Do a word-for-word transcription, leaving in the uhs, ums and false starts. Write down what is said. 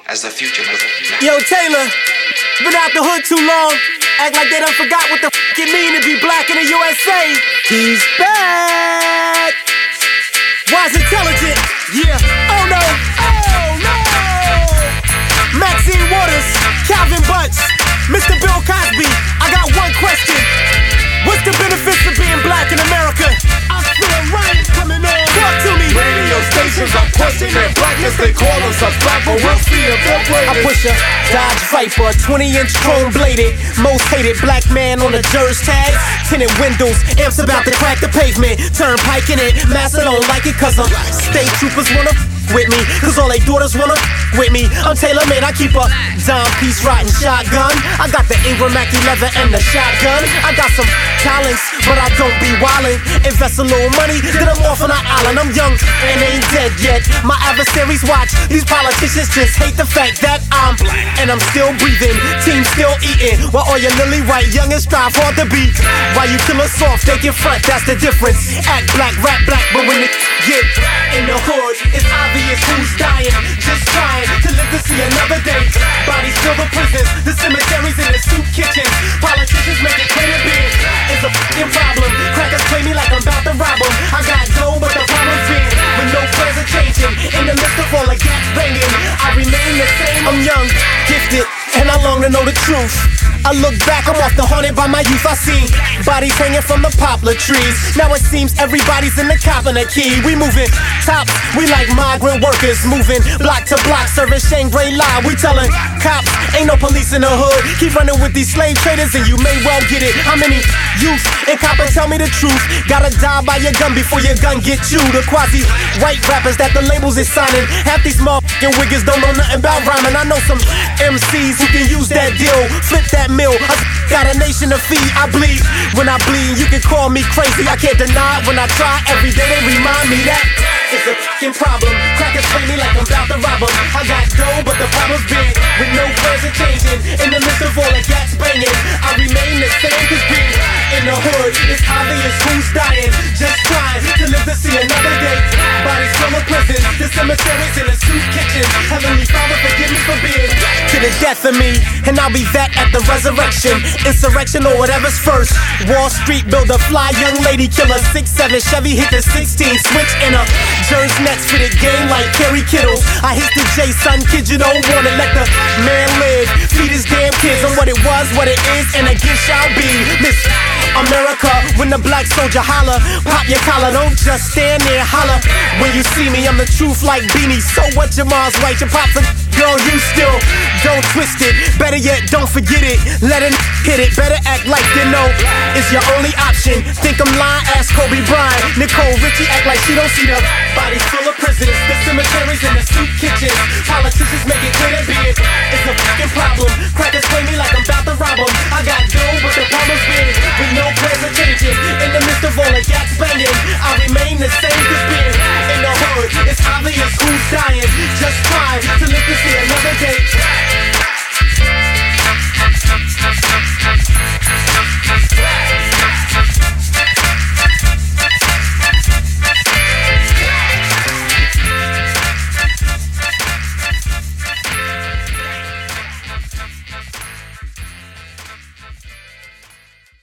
as the future. Yo, Taylor, been out the hood too long. Act like they done forgot what the f it mean to be black in the U S A. He's back. Wise Intelligent, yeah. Oh no, oh no. Maxine Waters, Calvin Butts, Mister Bill Cosby. I got one question. What's the benefits of being black in America? I feel right coming on. Talk to me. Radio stations are questioning their blackness. They call us a black, but we'll see if they're I bladed. push a Dodge Viper, twenty inch chrome bladed, most hated black man on the Jers tag. Tinted windows, amps about to crack the pavement. Turnpike in it, Massa don't like it cause I'm state troopers wanna with me, cause all they daughters wanna with me. I'm Taylor made, I keep a dime piece riding shotgun. I got the Ingram Mac eleven and the shotgun. I got some talents, but I don't be wildin'. Invest a little money, then I'm off on an island. I'm young and ain't dead yet. My adversaries watch, these politicians just hate the fact that I'm black and I'm still breathing, team still eating. While all your lily white youngins strive hard to be. While you kill us soft, they get front, that's the difference. Act black, rap black, but when it get in the hood, it's obvious who's dying. Just trying to live to see another day. Bodies fill the prisons, the cemeteries and the soup kitchens. Politicians make it clear to be. It's a f***ing problem. Crackers play me like I'm about to rob them. I got dough, but the problem's been when no plans are changing. In the midst of all the gats banging, I remain the same. I'm young, gifted, and I long to know the truth. I look back, I'm often haunted by my youth. I see bodies hanging from the poplar trees. Now it seems everybody's in the cop and the key. We moving tops, we like migrant workers. Moving block to block, serving Shangri-La. We telling cops, ain't no police in the hood. Keep running with these slave traders and you may well get it. How many youth and coppers tell me the truth? Gotta die by your gun before your gun get you. The quasi white rappers that the labels is signing. Half these motherfucking wiggers don't know nothing about rhyming. I know some M Cs who can use that deal, flip that mill. I got a nation to feed, I bleed. When I bleed, you can call me crazy. I can't deny it when I try. Every day they remind me that it's a fucking problem. Crackers play me like I'm about to rob them. I got dough, but the problem's big. With no plans of changing. In the midst of all the gats banging, I remain the same cause being in the hood, it's obvious who's dying. Just trying to live to see another day. Bodies from the prisons, the cemeteries and the soup kitchens. Heavenly Father, forgive me for being to the death of me, and I'll be that at the resurrection. Insurrection or whatever's first. Wall Street build a fly young lady killer. six seven Chevy hit the sixteen switch in a Jers Nets fitted game like Kerry Kittle. I hit the J son, kid you don't wanna let the man live. Feed his damn kids on what it was, what it is, and again shall be. Miss America, when the black soldier holler, pop your collar, don't just stand there holler. When you see me, I'm the truth like Beanie. So what, your mom's white, your pop's a girl, you still don't twist it. Better yet, don't forget it. Let it hit it. Better act like you know it's your only option. Think I'm lying? Ask Kobe Bryant. Nicole Richie act like she don't see the bodies full of prisons, the cemeteries and the soup kitchens. Politicians make it clear to be it. It's a fucking problem. Crackers play me like I'm about to rob them. I got dough, but the problem's big. With no plans of changing. In the midst of all the gats banging, I remain the same cause being in the hood, it's obvious who's dying. Just trying to live